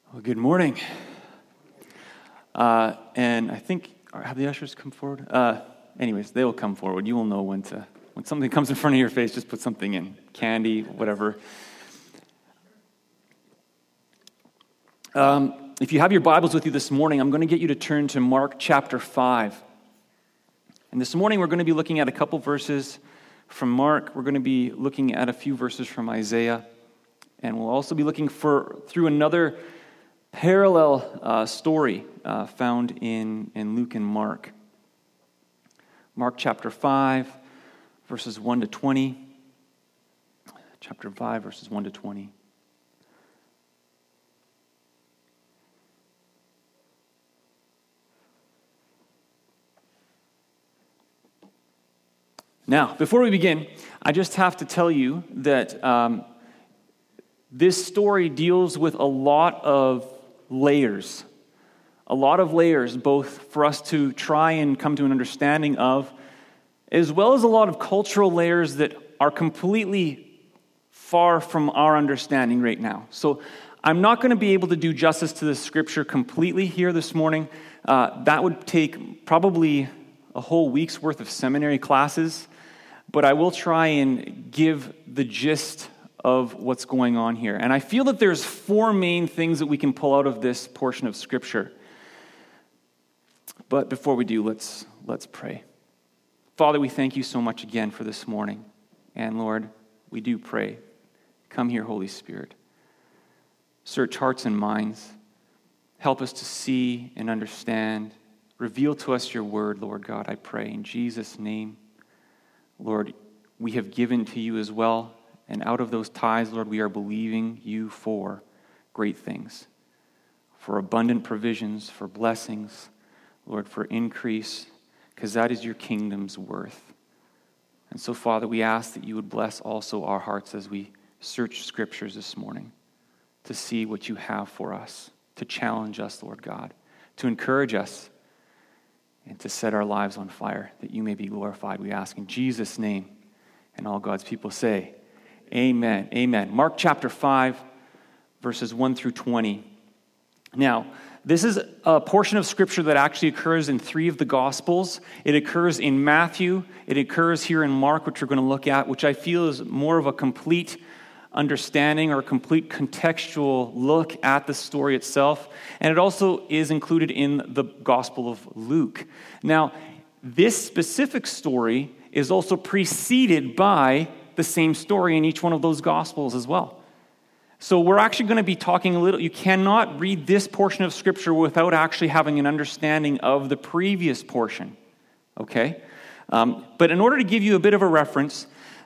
Well, good morning. And I think, have the ushers come forward? Anyways, they will come forward. You will know when something comes in front of your face, just put something in. Candy, whatever. If you have your Bibles with you this morning, I'm going to get you to turn to Mark chapter 5. And this morning we're going to be looking at a couple verses from Mark. We're going to be looking at a few verses from Isaiah. And we'll also be looking through another parallel story found in Luke and Mark. Mark chapter 5, verses 1 to 20. Chapter 5, verses 1 to 20. Now, before we begin, I just have to tell you that this story deals with a lot of layers, both for us to try and come to an understanding of, as well as a lot of cultural layers that are completely far from our understanding right now. So I'm not going to be able to do justice to this scripture completely here this morning. That would take probably a whole week's worth of seminary classes, but I will try and give the gist of what's going on here. And I feel that there's four main things that we can pull out of this portion of Scripture. But before we do, let's pray. Father, we thank you so much again for this morning. And Lord, we do pray. Come here, Holy Spirit. Search hearts and minds. Help us to see and understand. Reveal to us your word, Lord God, I pray. In Jesus' name, Lord, we have given to you as well. And out of those tithes, Lord, we are believing you for great things, for abundant provisions, for blessings, Lord, for increase, because that is your kingdom's worth. And so, Father, we ask that you would bless also our hearts as we search scriptures this morning to see what you have for us, to challenge us, Lord God, to encourage us, and to set our lives on fire, that you may be glorified. We ask in Jesus' name, and all God's people say, amen. Amen. Mark chapter 5, verses 1 through 20. Now, this is a portion of Scripture that actually occurs in 3 of the Gospels. It occurs in Matthew. It occurs here in Mark, which we're going to look at, which I feel is more of a complete understanding or a complete contextual look at the story itself. And it also is included in the Gospel of Luke. Now, this specific story is also preceded by the same story in each one of those Gospels as well. So we're actually going to be talking a little, you cannot read this portion of Scripture without actually having an understanding of the previous portion, okay? But in order to give you a bit of a reference,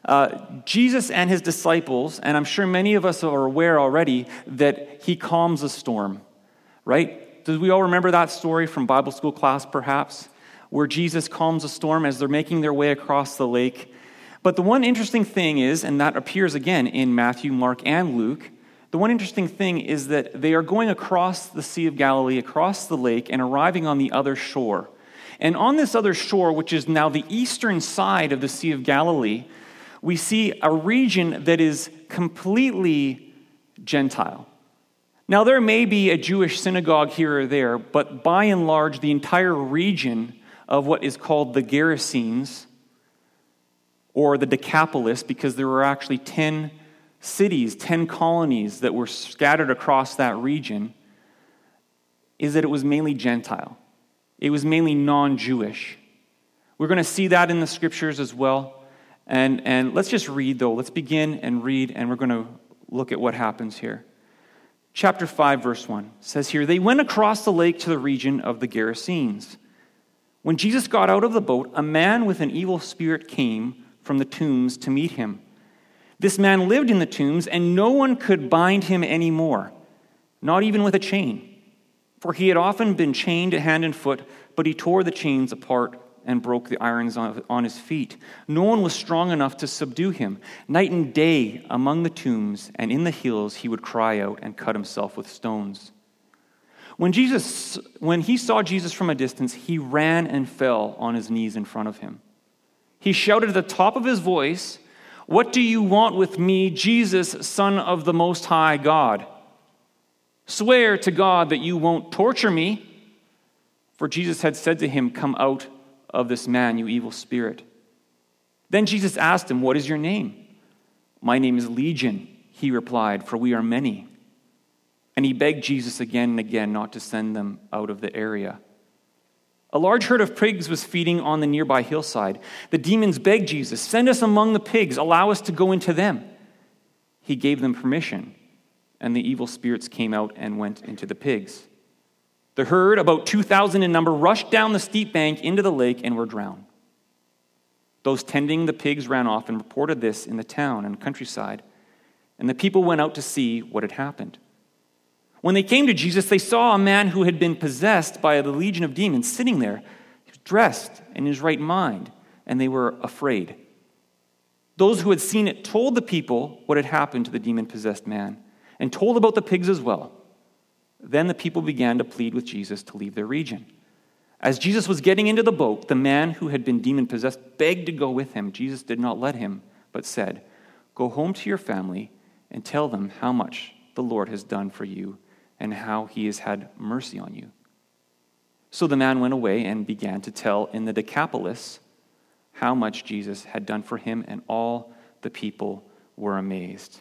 Jesus and his disciples, and I'm sure many of us are aware already that he calms a storm, right? Do we all remember that story from Bible school class perhaps, where Jesus calms a storm as they're making their way across the lake? But the one interesting thing is, and that appears again in Matthew, Mark, and Luke, the one interesting thing is that they are going across the Sea of Galilee, across the lake, and arriving on the other shore. And on this other shore, which is now the eastern side of the Sea of Galilee, we see a region that is completely Gentile. Now, there may be a Jewish synagogue here or there, but by and large, the entire region of what is called the Gerasenes, or the Decapolis, because there were actually 10 cities, 10 colonies that were scattered across that region, is that it was mainly Gentile. It was mainly non-Jewish. We're going to see that in the scriptures as well. And let's just read, though. Let's begin and read, and we're going to look at what happens here. Chapter 5, verse 1 says here, "They went across the lake to the region of the Gerasenes. When Jesus got out of the boat, a man with an evil spirit came from the tombs to meet him. This man lived in the tombs, and no one could bind him anymore, not even with a chain. For he had often been chained hand and foot, but he tore the chains apart and broke the irons on his feet. No one was strong enough to subdue him. Night and day among the tombs and in the hills he would cry out and cut himself with stones. When he saw Jesus from a distance, he ran and fell on his knees in front of him. He shouted at the top of his voice, 'What do you want with me, Jesus, Son of the Most High God?' Swear to God that you won't torture me." For Jesus had said to him, "Come out of this man, you evil spirit." Then Jesus asked him, "What is your name?" "My name is Legion," he replied, "for we are many." And he begged Jesus again and again not to send them out of the area. A large herd of pigs was feeding on the nearby hillside. The demons begged Jesus, "Send us among the pigs, allow us to go into them." He gave them permission, and the evil spirits came out and went into the pigs. The herd, about 2,000 in number, rushed down the steep bank into the lake and were drowned. Those tending the pigs ran off and reported this in the town and countryside, and the people went out to see what had happened. When they came to Jesus, they saw a man who had been possessed by the legion of demons sitting there. He was dressed in his right mind, and they were afraid. Those who had seen it told the people what had happened to the demon-possessed man, and told about the pigs as well. Then the people began to plead with Jesus to leave their region. As Jesus was getting into the boat, the man who had been demon-possessed begged to go with him. Jesus did not let him, but said, "Go home to your family and tell them how much the Lord has done for you and how he has had mercy on you." So the man went away and began to tell in the Decapolis how much Jesus had done for him, and all the people were amazed.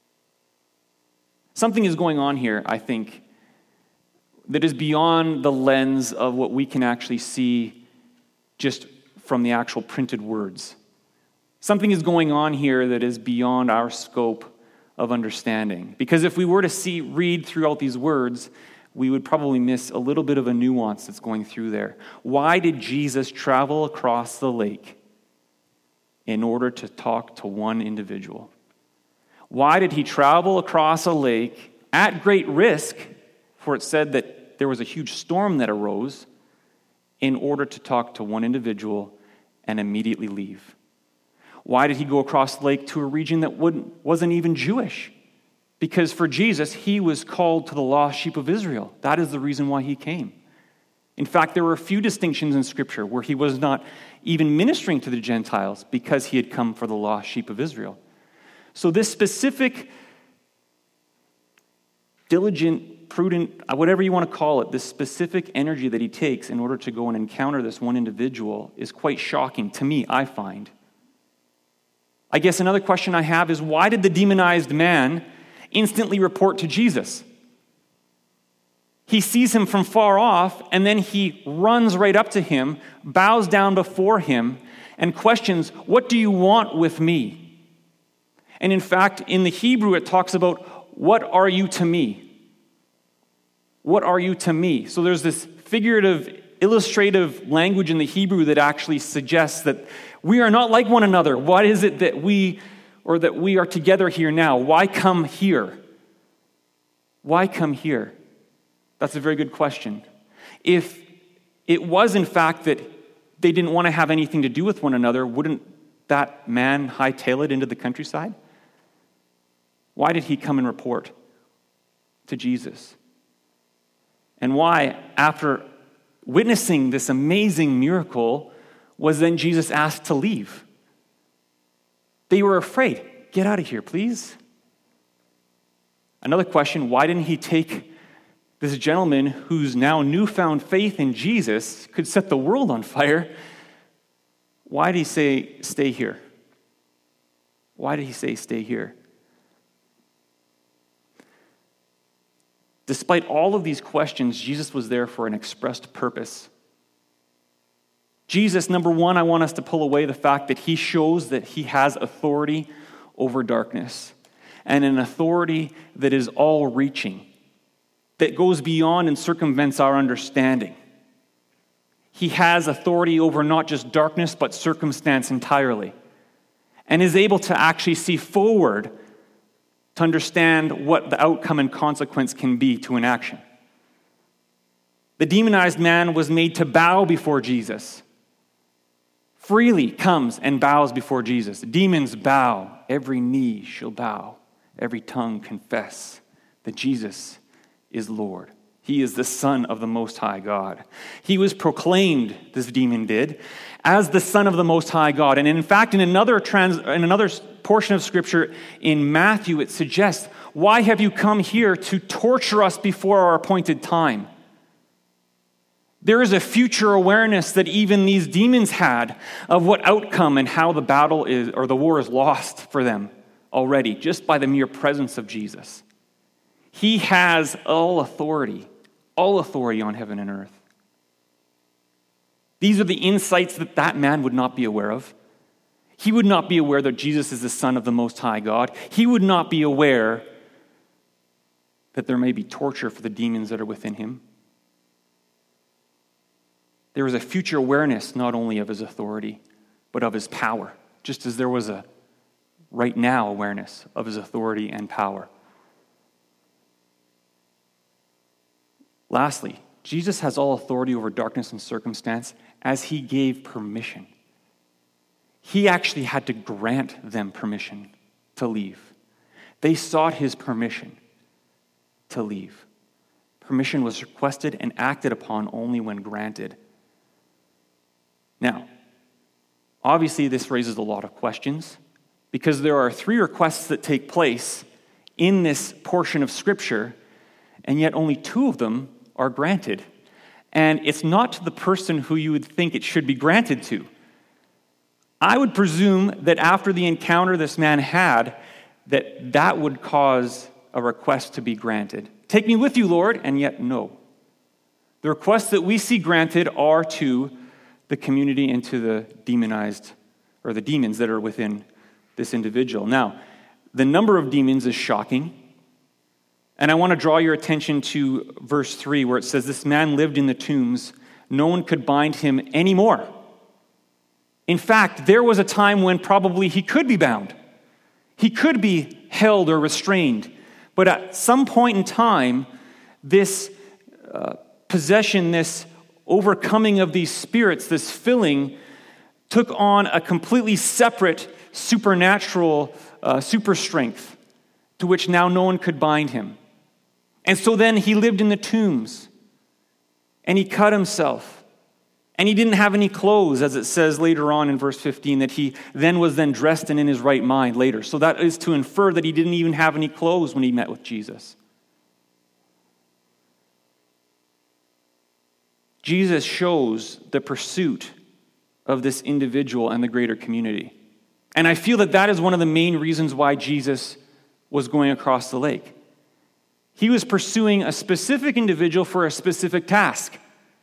Something is going on here, I think, that is beyond the lens of what we can actually see just from the actual printed words. Something is going on here that is beyond our scope of understanding. Because if we were to read throughout these words, we would probably miss a little bit of a nuance that's going through there. Why did Jesus travel across the lake? In order to talk to one individual. Why did he travel across a lake at great risk? For it said that there was a huge storm that arose, in order to talk to one individual and immediately leave. Why did he go across the lake to a region that wasn't even Jewish? Because for Jesus, he was called to the lost sheep of Israel. That is the reason why he came. In fact, there were a few distinctions in Scripture where he was not even ministering to the Gentiles because he had come for the lost sheep of Israel. So this specific, diligent, prudent, whatever you want to call it, this specific energy that he takes in order to go and encounter this one individual is quite shocking to me, I find. I guess another question I have is, why did the demonized man instantly report to Jesus? He sees him from far off, and then he runs right up to him, bows down before him, and questions, "What do you want with me?" And in fact, in the Hebrew, it talks about, "What are you to me?" What are you to me? So there's this figurative, illustrative language in the Hebrew that actually suggests that we are not like one another. What is it that we are together here now? Why come here? Why come here? That's a very good question. If it was, in fact, that they didn't want to have anything to do with one another, wouldn't that man hightail it into the countryside? Why did he come and report to Jesus? And why, after witnessing this amazing miracle, was then Jesus asked to leave? They were afraid. "Get out of here, please." Another question, why didn't he take this gentleman whose now newfound faith in Jesus could set the world on fire? Why did he say, "Stay here"? Why did he say, "Stay here"? Despite all of these questions, Jesus was there for an expressed purpose. Jesus, number one, I want us to pull away the fact that he shows that he has authority over darkness, and an authority that is all-reaching, that goes beyond and circumvents our understanding. He has authority over not just darkness, but circumstance entirely, and is able to actually see forward to understand what the outcome and consequence can be to an action. The demonized man was made to bow before Jesus. Freely comes and bows before Jesus. Demons bow. Every knee shall bow. Every tongue confess that Jesus is Lord. He is the Son of the Most High God. He was proclaimed, this demon did, as the Son of the Most High God. And in fact, in another portion of Scripture in Matthew, it suggests why have you come here to torture us before our appointed time? There is a future awareness that even these demons had of what outcome and how the battle is, or the war is lost for them already, just by the mere presence of Jesus. He has all authority on heaven and earth. These are the insights that man would not be aware of. He would not be aware that Jesus is the Son of the Most High God. He would not be aware that there may be torture for the demons that are within him. There was a future awareness not only of his authority, but of his power, just as there was a right now awareness of his authority and power. Lastly, Jesus has all authority over darkness and circumstance as he gave permission. He actually had to grant them permission to leave. They sought his permission to leave. Permission was requested and acted upon only when granted. Now, obviously this raises a lot of questions because there are 3 requests that take place in this portion of Scripture, and yet only 2 of them are granted. And it's not to the person who you would think it should be granted to. I would presume that after the encounter this man had, that would cause a request to be granted. Take me with you, Lord, and yet no. The requests that we see granted are to the community and to the demonized, or the demons that are within this individual. Now, the number of demons is shocking. And I want to draw your attention to verse 3 where it says, this man lived in the tombs. No one could bind him anymore. In fact, there was a time when probably he could be bound. He could be held or restrained. But at some point in time, this possession, this overcoming of these spirits, this filling, took on a completely separate supernatural super strength to which now no one could bind him. And so then he lived in the tombs, and he cut himself, and he didn't have any clothes, as it says later on in verse 15, that he then was dressed and in his right mind later. So that is to infer that he didn't even have any clothes when he met with Jesus. Jesus shows the pursuit of this individual and the greater community. And I feel that is one of the main reasons why Jesus was going across the lake. He was pursuing a specific individual for a specific task.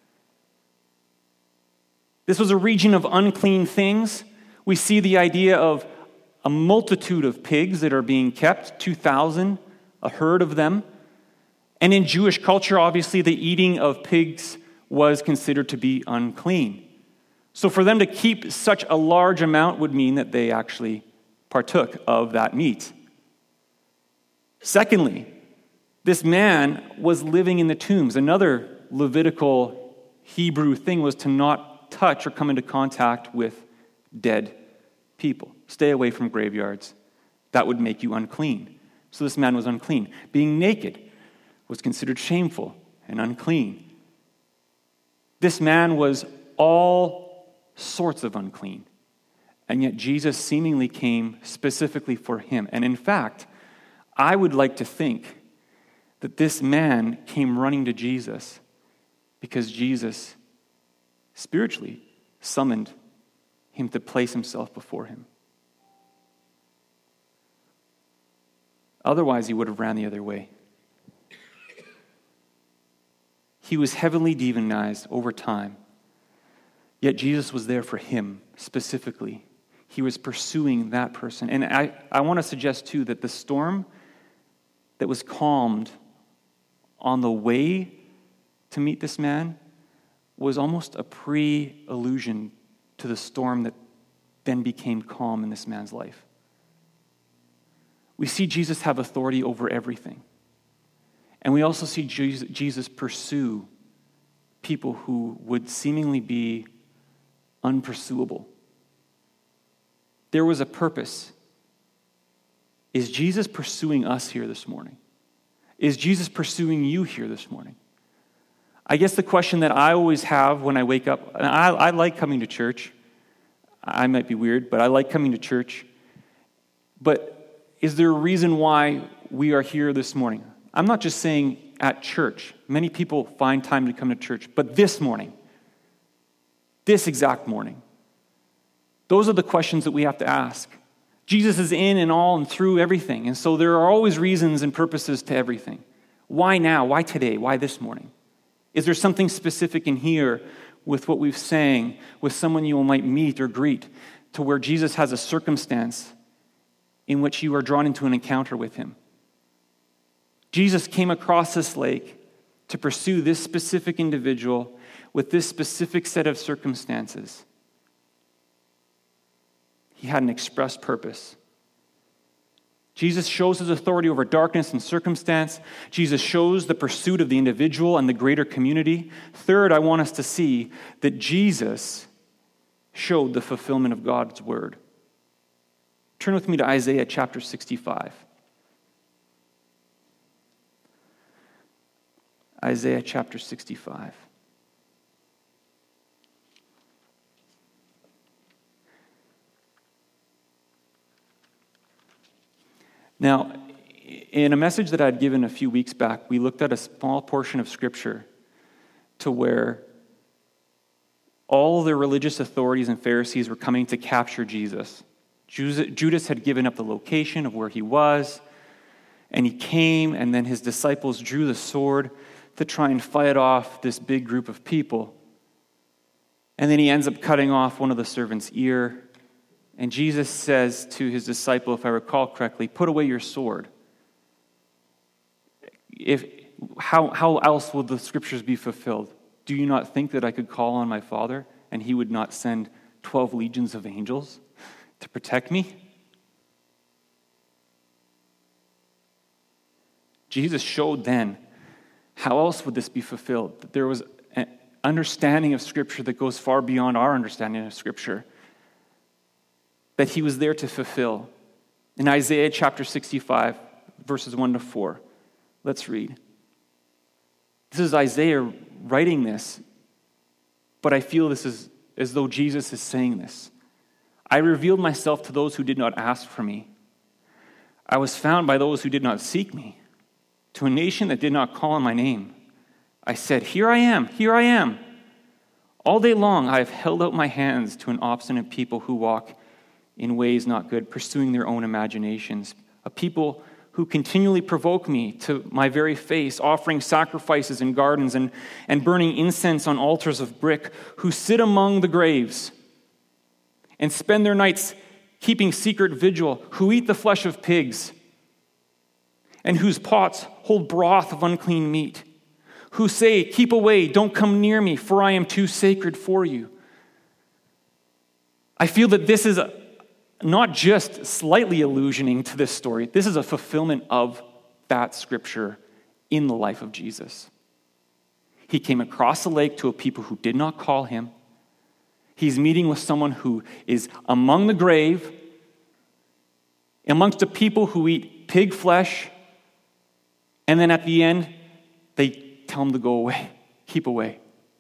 This was a region of unclean things. We see the idea of a multitude of pigs that are being kept, 2,000, a herd of them. And in Jewish culture, obviously, the eating of pigs was considered to be unclean. So for them to keep such a large amount would mean that they actually partook of that meat. Secondly, this man was living in the tombs. Another Levitical Hebrew thing was to not touch or come into contact with dead people. Stay away from graveyards. That would make you unclean. So this man was unclean. Being naked was considered shameful and unclean. This man was all sorts of unclean. And yet Jesus seemingly came specifically for him. And in fact, I would like to think that this man came running to Jesus because Jesus spiritually summoned him to place himself before him. Otherwise, he would have ran the other way. He was heavily demonized over time, yet Jesus was there for him specifically. He was pursuing that person. And I want to suggest, too, that the storm that was calmed on the way to meet this man was almost a pre-allusion to the storm that then became calm in this man's life. We see Jesus have authority over everything. And we also see Jesus pursue people who would seemingly be unpursuable. There was a purpose. Is Jesus pursuing us here this morning? Is Jesus pursuing you here this morning? I guess the question that I always have when I wake up, and I like coming to church. I might be weird, but I like coming to church. But is there a reason why we are here this morning, I'm not just saying at church. Many people find time to come to church, but this morning, this exact morning, those are the questions that we have to ask. Jesus is in and all and through everything, and so there are always reasons and purposes to everything. Why now? Why today? Why this morning? Is there something specific in here with what we've sang, with someone you might meet or greet, to where Jesus has a circumstance in which you are drawn into an encounter with him? Jesus came across this lake to pursue this specific individual with this specific set of circumstances. He had an express purpose. Jesus shows his authority over darkness and circumstance. Jesus shows the pursuit of the individual and the greater community. Third, I want us to see that Jesus showed the fulfillment of God's word. Turn with me to Isaiah chapter 65. Isaiah chapter 65. Now, in a message that I'd given a few weeks back, we looked at a small portion of Scripture to where all the religious authorities and Pharisees were coming to capture Jesus. Judas had given up the location of where he was, and he came, and then his disciples drew the sword to try and fight off this big group of people. And then he ends up cutting off one of the servants' ear. And Jesus says to his disciple, if I recall correctly, put away your sword. How else will the scriptures be fulfilled? Do you not think that I could call on my Father and he would not send 12 legions of angels to protect me? Jesus showed then, how else would this be fulfilled? That there was an understanding of Scripture that goes far beyond our understanding of Scripture, that he was there to fulfill. In Isaiah chapter 65, verses 1 to 4, let's read. This is Isaiah writing this, but I feel this is as though Jesus is saying this. I revealed myself to those who did not ask for me. I was found by those who did not seek me. To a nation that did not call on my name, I said, here I am, here I am. All day long I have held out my hands to an obstinate people who walk in ways not good, pursuing their own imaginations, a people who continually provoke me to my very face, offering sacrifices in gardens and burning incense on altars of brick, who sit among the graves and spend their nights keeping secret vigil, who eat the flesh of pigs, and whose pots hold broth of unclean meat, who say, keep away, don't come near me, for I am too sacred for you. I feel that this is not just slightly allusioning to this story. This is a fulfillment of that scripture in the life of Jesus. He came across the lake to a people who did not call him. He's meeting with someone who is among the grave, amongst a people who eat pig flesh, and then at the end, they tell him to go away, keep away.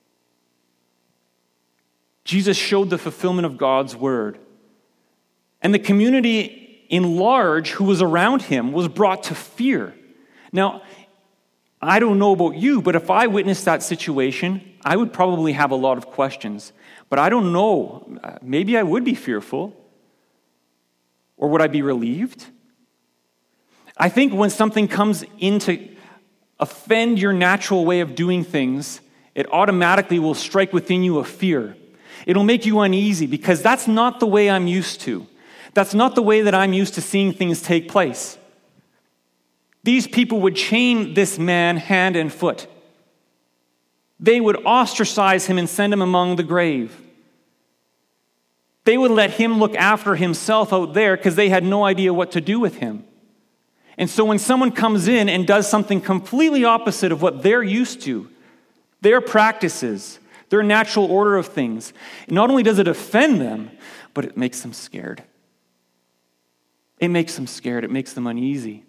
Jesus showed the fulfillment of God's word. And the community in large who was around him was brought to fear. Now, I don't know about you, but if I witnessed that situation, I would probably have a lot of questions. But I don't know. Maybe I would be fearful. Or would I be relieved? I think when something comes in to offend your natural way of doing things, it automatically will strike within you a fear. It'll make you uneasy because that's not the way I'm used to. That's not the way that I'm used to seeing things take place. These people would chain this man hand and foot. They would ostracize him and send him among the grave. They would let him look after himself out there because they had no idea what to do with him. And so when someone comes in and does something completely opposite of what they're used to, their practices, their natural order of things, not only does it offend them, but it makes them scared. It makes them scared. It makes them uneasy.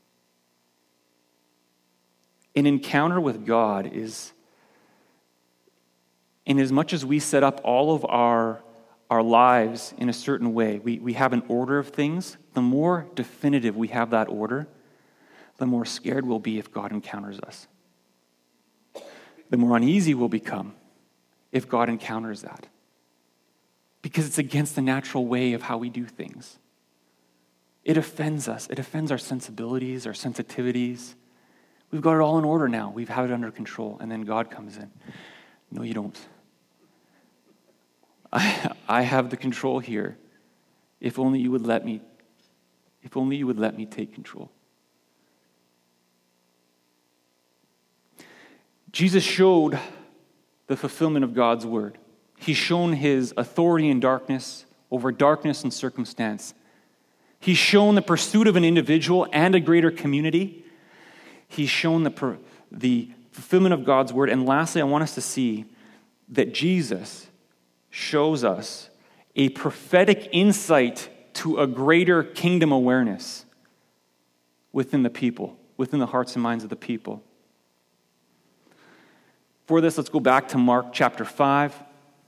An encounter with God is, in as much as we set up all of our lives in a certain way, we have an order of things. The more definitive we have that order, the more scared we'll be if God encounters us. The more uneasy we'll become if God encounters that. Because it's against the natural way of how we do things. It offends us. It offends our sensibilities, our sensitivities. We've got it all in order now. We've had it under control. And then God comes in. No, you don't. I have the control here. If only you would let me. If only you would let me take control. Jesus showed the fulfillment of God's word. He's shown his authority in darkness over darkness and circumstance. He's shown the pursuit of an individual and a greater community. He's shown the fulfillment of God's word. And lastly, I want us to see that Jesus shows us a prophetic insight to a greater kingdom awareness within the people, within the hearts and minds of the people. For this, let's go back to Mark chapter 5.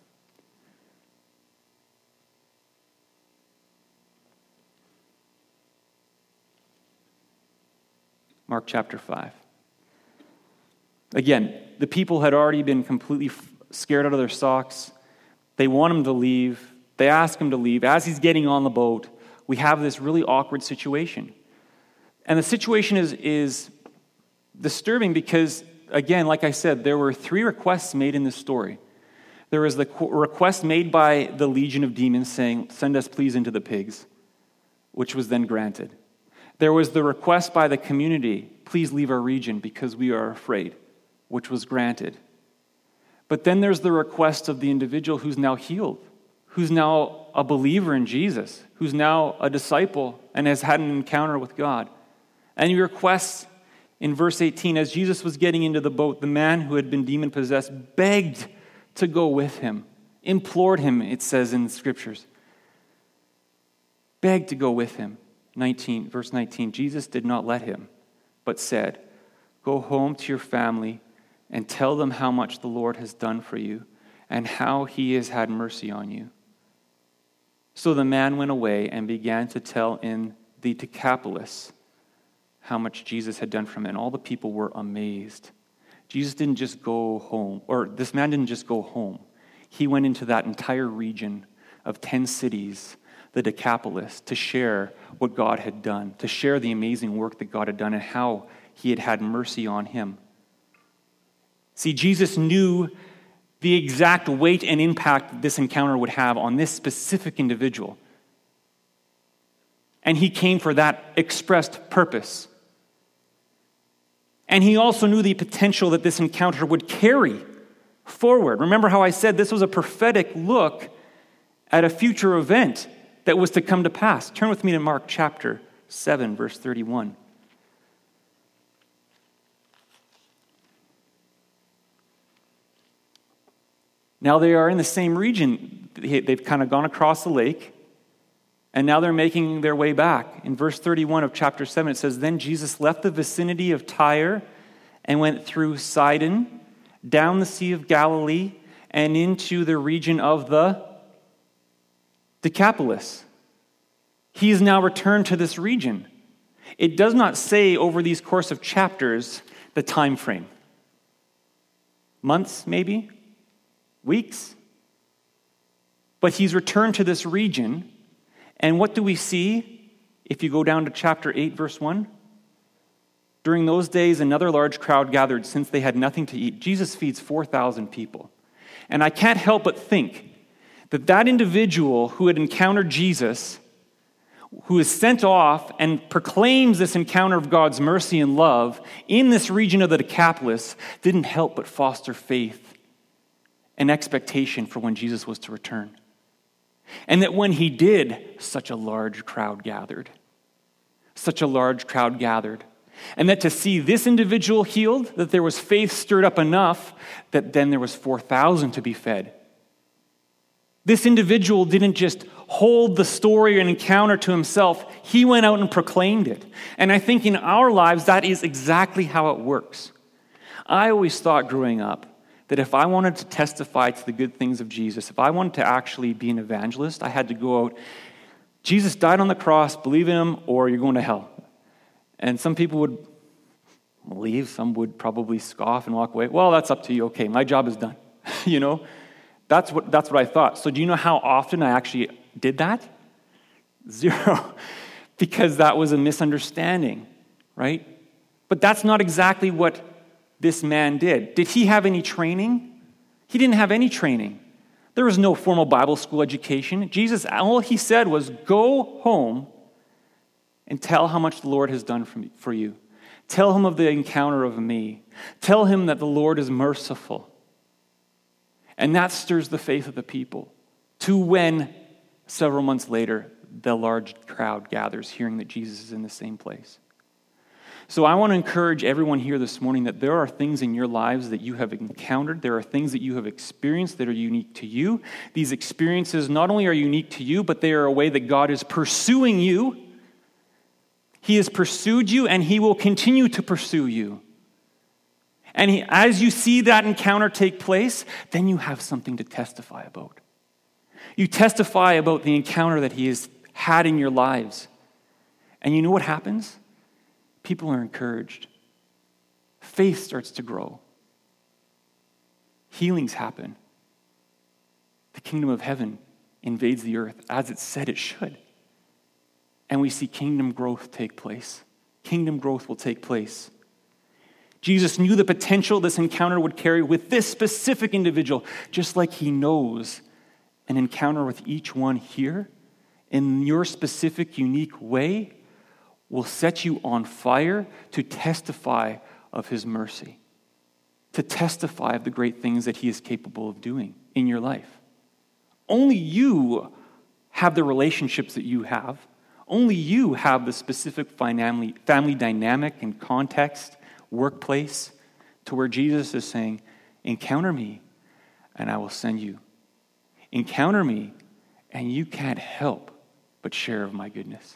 Mark chapter 5. Again, the people had already been completely scared out of their socks. They want him to leave. They ask him to leave. As he's getting on the boat, we have this really awkward situation. And the situation is disturbing because, again, like I said, there were 3 requests made in this story. There was the request made by the legion of demons saying, "Send us please into the pigs," which was then granted. There was the request by the community, "Please leave our region because we are afraid," which was granted. But then there's the request of the individual who's now healed, who's now a believer in Jesus, who's now a disciple and has had an encounter with God. And he requests in verse 18, as Jesus was getting into the boat, the man who had been demon-possessed begged to go with him, implored him, it says in the scriptures. Begged to go with him. Verse 19, Jesus did not let him, but said, "Go home to your family and tell them how much the Lord has done for you and how he has had mercy on you." So the man went away and began to tell in the Decapolis how much Jesus had done for him, and all the people were amazed. Jesus didn't just go home, or this man didn't just go home. He went into that entire region of 10 cities, the Decapolis, to share what God had done, to share the amazing work that God had done and how he had had mercy on him. See, Jesus knew the exact weight and impact this encounter would have on this specific individual. And he came for that expressed purpose. And he also knew the potential that this encounter would carry forward. Remember how I said this was a prophetic look at a future event that was to come to pass. Turn with me to Mark chapter 7, verse 31. Now they are in the same region. They've kind of gone across the lake, and now they're making their way back. In verse 31 of chapter 7, it says, "Then Jesus left the vicinity of Tyre and went through Sidon, down the Sea of Galilee, and into the region of the Decapolis." He is now returned to this region. It does not say over these course of chapters the time frame. Months, maybe? Weeks? But he's returned to this region. And what do we see if you go down to chapter 8, verse 1? During those days, another large crowd gathered since they had nothing to eat. Jesus feeds 4,000 people. And I can't help but think that that individual who had encountered Jesus, who is sent off and proclaims this encounter of God's mercy and love in this region of the Decapolis, didn't help but foster faith and expectation for when Jesus was to return. And that when he did, such a large crowd gathered. Such a large crowd gathered. And that to see this individual healed, that there was faith stirred up enough that then there was 4,000 to be fed. This individual didn't just hold the story and encounter to himself. He went out and proclaimed it. And I think in our lives, that is exactly how it works. I always thought growing up that if I wanted to testify to the good things of Jesus, if I wanted to actually be an evangelist, I had to go out, Jesus died on the cross, believe in him, or you're going to hell. And some people would leave. Some would probably scoff and walk away. Well, that's up to you. Okay, my job is done. You know, that's what I thought. So do you know how often I actually did that? 0. Because that was a misunderstanding, right? But that's not exactly what this man did. Did he have any training? He didn't have any training. There was no formal Bible school education. Jesus, all he said was, go home and tell how much the Lord has done for you. Tell him of the encounter of me. Tell him that the Lord is merciful. And that stirs the faith of the people to when, several months later, the large crowd gathers hearing that Jesus is in the same place. So I want to encourage everyone here this morning that there are things in your lives that you have encountered. There are things that you have experienced that are unique to you. These experiences not only are unique to you, but they are a way that God is pursuing you. He has pursued you, and he will continue to pursue you. And as you see that encounter take place, then you have something to testify about. You testify about the encounter that he has had in your lives. And you know what happens? People are encouraged. Faith starts to grow. Healings happen. The kingdom of heaven invades the earth as it said it should. And we see kingdom growth take place. Kingdom growth will take place. Jesus knew the potential this encounter would carry with this specific individual, just like he knows an encounter with each one here in your specific, unique way will set you on fire to testify of his mercy, to testify of the great things that he is capable of doing in your life. Only you have the relationships that you have. Only you have the specific family dynamic and context, workplace, to where Jesus is saying, encounter me and I will send you. Encounter me and you can't help but share of my goodness.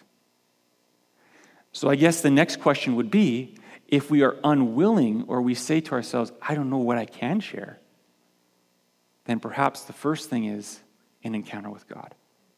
So I guess the next question would be, if we are unwilling or we say to ourselves, I don't know what I can share, then perhaps the first thing is an encounter with God.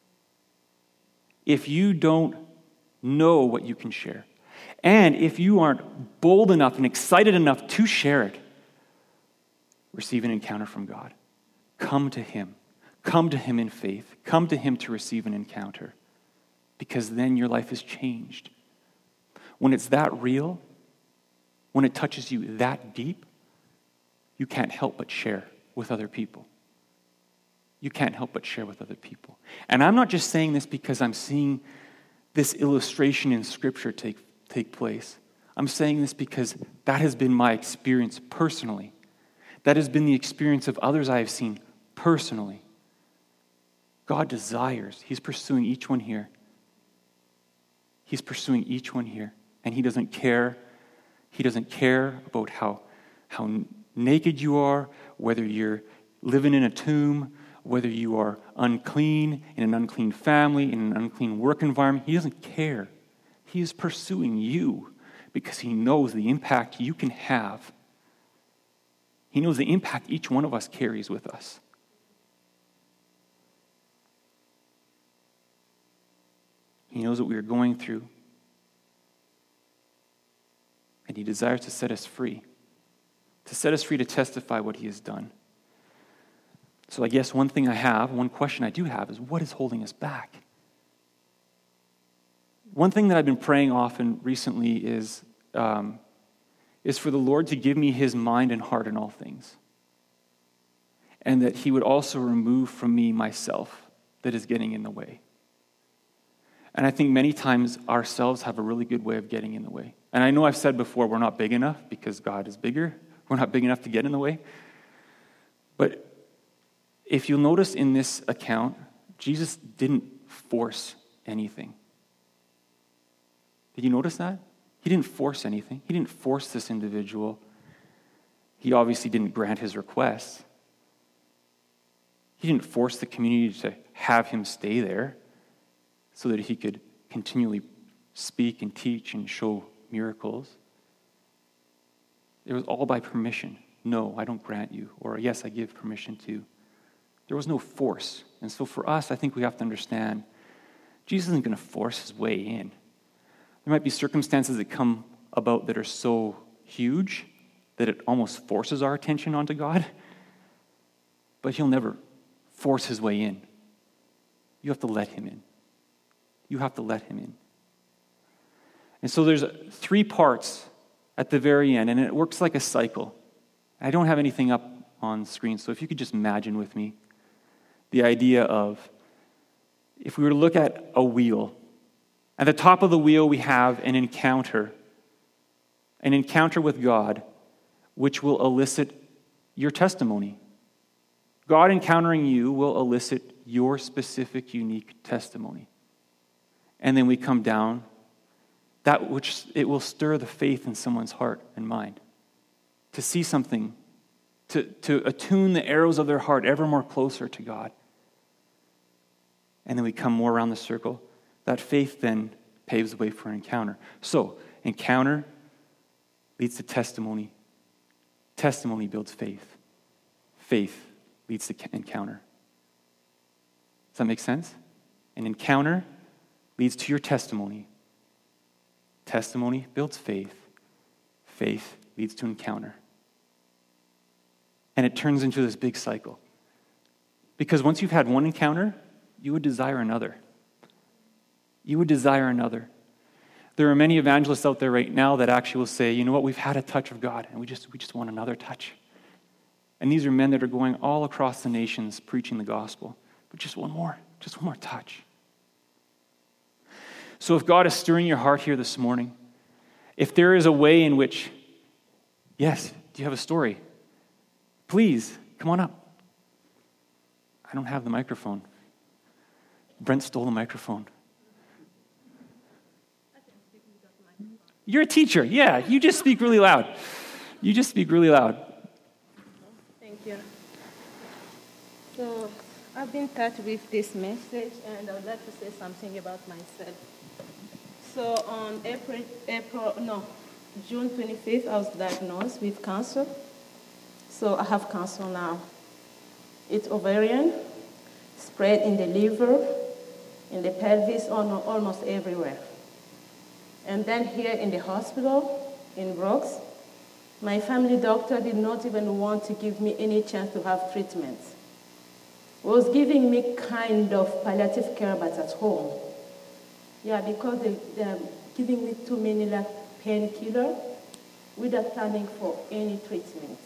If you don't know what you can share, and if you aren't bold enough and excited enough to share it, receive an encounter from God. Come to him. Come to him in faith. Come to him to receive an encounter, because then your life is changed. When it's that real, when it touches you that deep, you can't help but share with other people. You can't help but share with other people. And I'm not just saying this because I'm seeing this illustration in Scripture take place. I'm saying this because that has been my experience personally. That has been the experience of others I have seen personally. God desires. He's pursuing each one here. He's pursuing each one here. And he doesn't care. He doesn't care about how naked you are, whether you're living in a tomb, whether you are unclean, in an unclean family, in an unclean work environment. He doesn't care. He is pursuing you because he knows the impact you can have. He knows the impact each one of us carries with us. He knows what we are going through. And he desires to set us free. To set us free to testify what he has done. So I guess one question I do have is, what is holding us back? One thing that I've been praying often recently is for the Lord to give me his mind and heart in all things. And that he would also remove from me myself that is getting in the way. And I think many times ourselves have a really good way of getting in the way. And I know I've said before, we're not big enough because God is bigger. We're not big enough to get in the way. But if you'll notice in this account, Jesus didn't force anything. Did you notice that? He didn't force anything. He didn't force this individual. He obviously didn't grant his request. He didn't force the community to have him stay there so that he could continually speak and teach and show miracles. It was all by permission. No, I don't grant you. Or yes, I give permission to. There was no force. And so for us, I think we have to understand, Jesus isn't going to force his way in. There might be circumstances that come about that are so huge that it almost forces our attention onto God, but he'll never force his way in. You have to let him in. You have to let him in. And so there's 3 parts at the very end, and it works like a cycle. I don't have anything up on the screen, so if you could just imagine with me the idea of, if we were to look at a wheel, at the top of the wheel we have an encounter with God, which will elicit your testimony. God encountering you will elicit your specific, unique testimony. And then we come down, that which it will stir the faith in someone's heart and mind, to see something, to attune the arrows of their heart ever more closer to God. And then we come more around the circle. That faith then paves the way for an encounter. So, encounter leads to testimony. Testimony builds faith. Faith leads to encounter. Does that make sense? An encounter leads to your testimony. Testimony builds faith. Faith leads to encounter. And it turns into this big cycle. Because once you've had one encounter, you would desire another. You would desire another. There are many evangelists out there right now that actually will say, you know what, we've had a touch of God, and we just want another touch. And these are men that are going all across the nations preaching the gospel. But just one more touch. So if God is stirring your heart here this morning, if there is a way in which, yes, do you have a story? Please, come on up. I don't have the microphone. Brent stole the microphone. You're a teacher. Yeah, you just speak really loud. You just speak really loud. Thank you. So I've been touched with this message, and I would like to say something about myself. So on June 25th, I was diagnosed with cancer. So I have cancer now. It's ovarian, spread in the liver, in the pelvis, almost everywhere. And then here in the hospital in Bronx, my family doctor did not even want to give me any chance to have treatment. He was giving me kind of palliative care, but at home. Yeah, because they're giving me too many painkillers without planning for any treatment.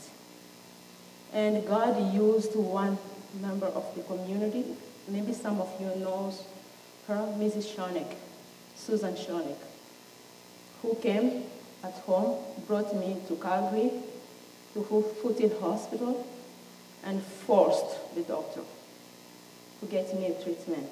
And God used one member of the community, maybe some of you know her, Mrs. Schoenig, Susan Schoenig, who came at home, brought me to Calgary, to Foothill Hospital, and forced the doctor to get me a treatment.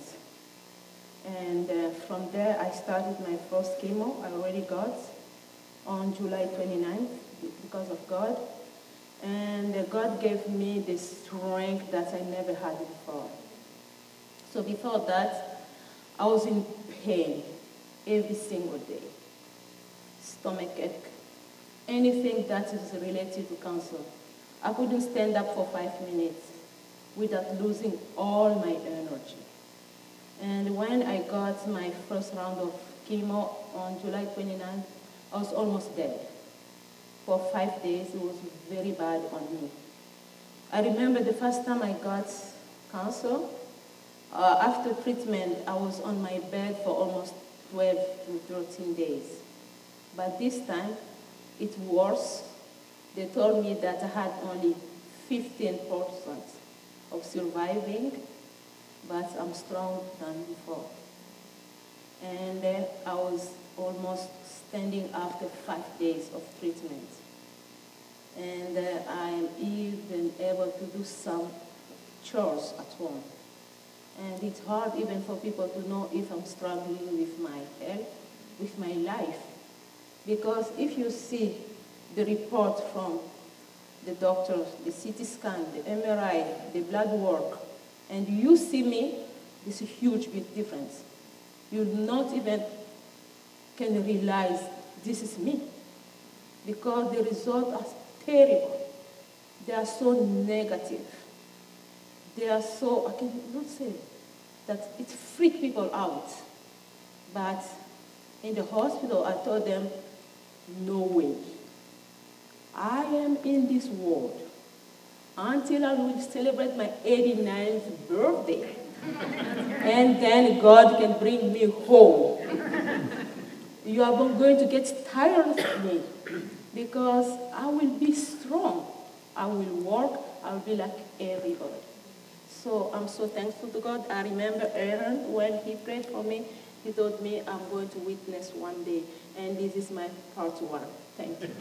And from there, I started my first chemo. I already got on July 29th because of God. And God gave me the strength that I never had before. So before that, I was in pain every single day. Stomach ache, anything that is related to cancer. I couldn't stand up for 5 minutes without losing all my energy. And when I got my first round of chemo on July 29th, I was almost dead. For 5 days, it was very bad on me. I remember the first time I got cancer, after treatment, I was on my bed for almost 12 to 13 days. But this time, it's worse. They told me that I had only 15% of surviving, but I'm stronger than before. And I was almost standing after 5 days of treatment. And I'm even able to do some chores at home. And it's hard even for people to know if I'm struggling with my health, with my life. Because if you see the report from the doctors, the CT scan, the MRI, the blood work, and you see me, there's a huge big difference. You not even can realize this is me. Because the results are terrible. They are so negative. They are so, I cannot say that it freaks people out. But in the hospital, I told them, no way. I am in this world until I will celebrate my 89th birthday. And then God can bring me home. You are going to get tired of me because I will be strong. I will work. I will be like everybody. So I'm so thankful to God. I remember Aaron, when he prayed for me, he told me I'm going to witness one day. And this is my part one. Thank you.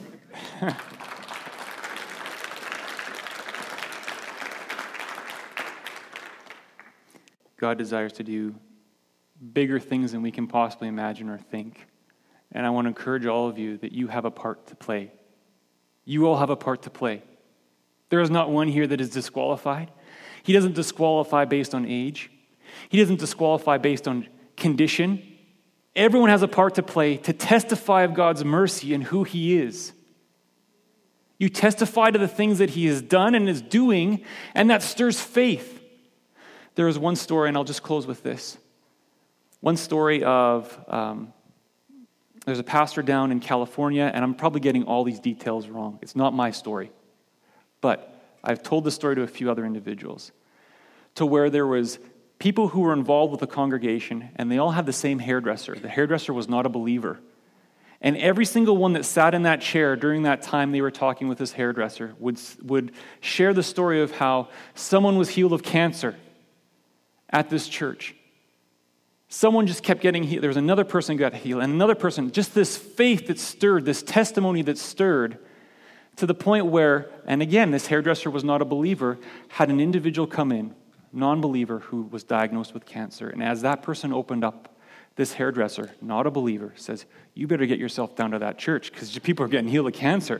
God desires to do bigger things than we can possibly imagine or think. And I want to encourage all of you that you have a part to play. You all have a part to play. There is not one here that is disqualified. He doesn't disqualify based on age. He doesn't disqualify based on condition. Everyone has a part to play to testify of God's mercy and who He is. You testify to the things that He has done and is doing, and that stirs faith. There is one story, and I'll just close with this. One story of, there's a pastor down in California, and I'm probably getting all these details wrong. It's not my story. But I've told this story to a few other individuals, to where there was people who were involved with the congregation, and they all had the same hairdresser. The hairdresser was not a believer. And every single one that sat in that chair during that time they were talking with this hairdresser would share the story of how someone was healed of cancer at this church. Someone just kept getting healed. There was another person who got healed, and another person. Just this faith that stirred, this testimony that stirred, to the point where, and again, this hairdresser was not a believer, had an individual come in, non-believer, who was diagnosed with cancer. And as that person opened up, this hairdresser, not a believer, says, "You better get yourself down to that church because people are getting healed of cancer."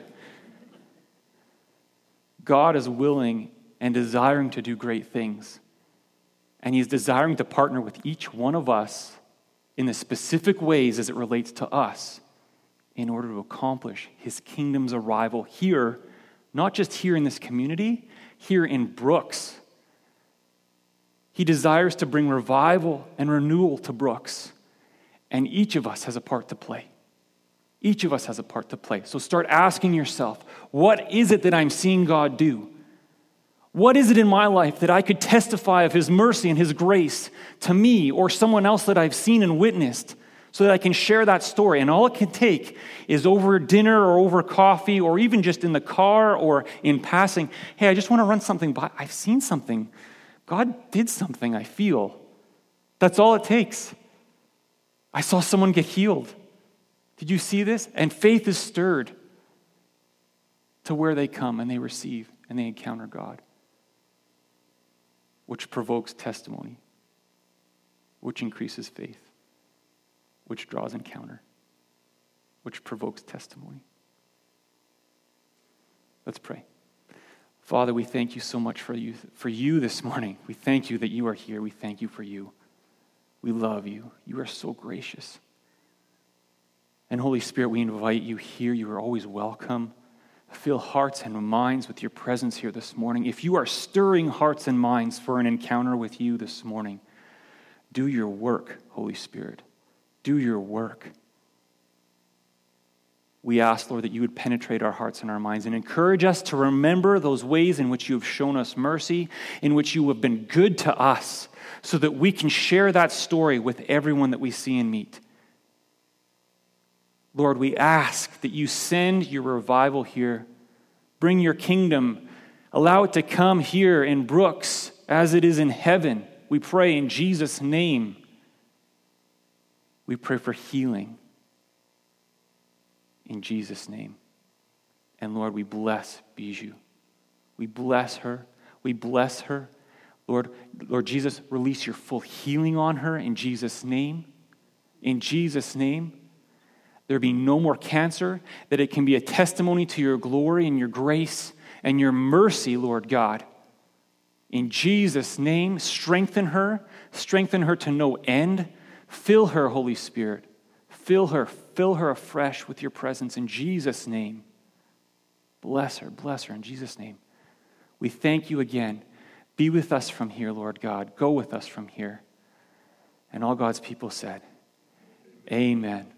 God is willing and desiring to do great things. And He's desiring to partner with each one of us in the specific ways as it relates to us in order to accomplish His kingdom's arrival here, not just here in this community, here in Brooks. He desires to bring revival and renewal to Brooks. And each of us has a part to play. Each of us has a part to play. So start asking yourself, what is it that I'm seeing God do? What is it in my life that I could testify of His mercy and His grace to me or someone else that I've seen and witnessed so that I can share that story? And all it can take is over dinner or over coffee or even just in the car or in passing. Hey, I just want to run something by. I've seen something. God did something, I feel. That's all it takes. I saw someone get healed. Did you see this? And faith is stirred to where they come and they receive and they encounter God, which provokes testimony, which increases faith, which draws encounter, which provokes testimony. Let's pray. Father, we thank you so much for you this morning. We thank you that you are here. We thank you for you. We love you. You are so gracious. And Holy Spirit, we invite you here. You are always welcome. Fill hearts and minds with your presence here this morning. If you are stirring hearts and minds for an encounter with you this morning, do your work, Holy Spirit. Do your work. We ask, Lord, that you would penetrate our hearts and our minds and encourage us to remember those ways in which you have shown us mercy, in which you have been good to us, so that we can share that story with everyone that we see and meet. Lord, we ask that you send your revival here. Bring your kingdom. Allow it to come here in Brooks as it is in heaven. We pray in Jesus' name. We pray for healing. In Jesus' name. And Lord, we bless Bijou. We bless her. We bless her. Lord Jesus, release your full healing on her in Jesus' name. In Jesus' name. There be no more cancer, that it can be a testimony to your glory and your grace and your mercy, Lord God. In Jesus' name, strengthen her to no end. Fill her, Holy Spirit. Fill her afresh with your presence in Jesus' name. Bless her in Jesus' name. We thank you again. Be with us from here, Lord God. Go with us from here. And all God's people said, Amen.